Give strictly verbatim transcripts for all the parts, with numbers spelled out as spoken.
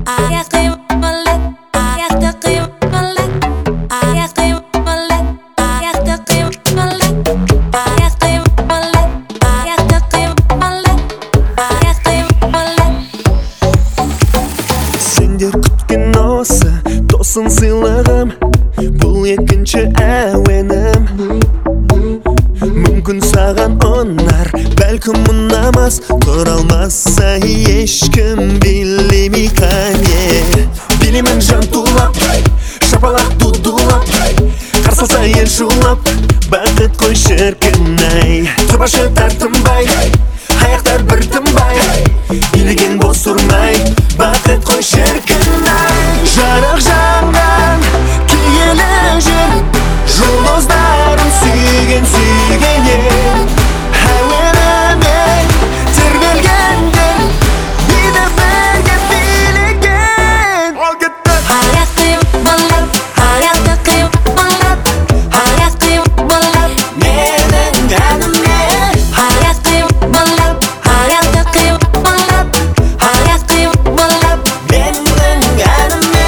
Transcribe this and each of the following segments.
Тосын сыйлығым, бұл екінші әуенім. Мүмкін саған ұнар, бәлкім ұнамас, тұра алмаса ешкім билемей қане. Билемін жан тулап, шапалақ дудулап, қарсалса ел шулап, бақыт қой шіркін-ай. Тұрбашы тартынбай, аяқтар бір тынбай, билеген бос тұрмай, бақыт қой шіркін-ай. Жарық жанған киелі жер, жұлдыздарын сүйген сүйгенен, әуенімен тербелгендер, биді бірге билеген. Аяқты балап, аяқты қимылап, аяқты балап, менің әніме. Аяқты балап, аяқты қимылап, аяқты балап, менің әніме.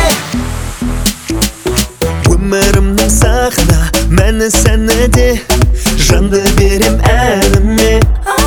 Өмірімнің сахна, мәні сәніде, жанды берем әніме.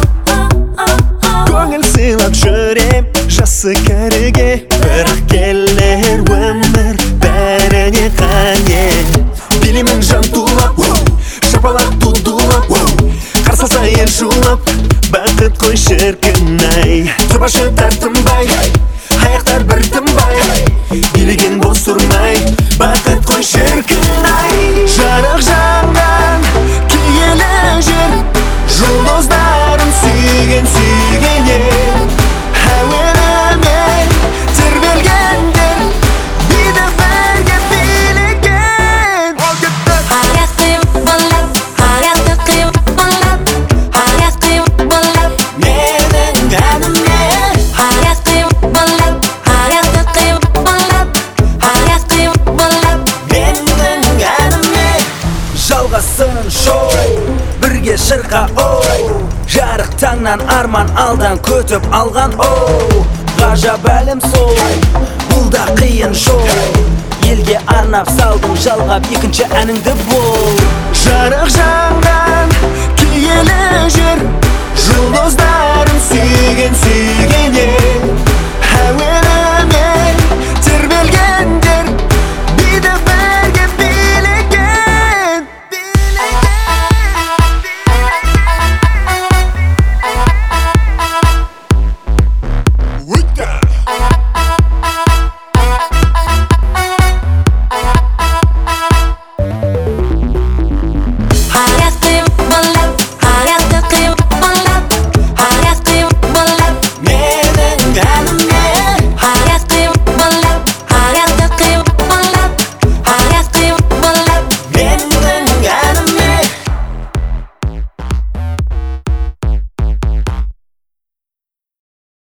Көңіл сыйлап жүрем жасы кәріге, бірақ келер өмір бәріне қане. Билемін жан тулап, шапалақ дудулап, қарсалса ел шулап, бақыт қой шіркін-ай. Тұрбашы тартынбай, аяқтар бір тынбай, билеген бос тұрмай, бақыт қой шіркін-ай. Жарық жанған киелі жер, жұлдыздарын сүйген сүйгенен, әуенімен тербелгендер, биді бірге билеген. Аяқты балап, аяқты қимылап, аяқты балап, менің әніме. Аяқты балап, аяқты қимылап, аяқты балап, менің әніме. Жалғасын шоу, бірге шырқа оу, жарық таңнан арман алдан көтіп алған оу. Ғажап әлем сол, бұл да қиын жол, елге арнап салдым жалғап екінші әніңді бол. Жарық жанған киелі жер, жұлдыздарын сүйген сүйгенен, әуен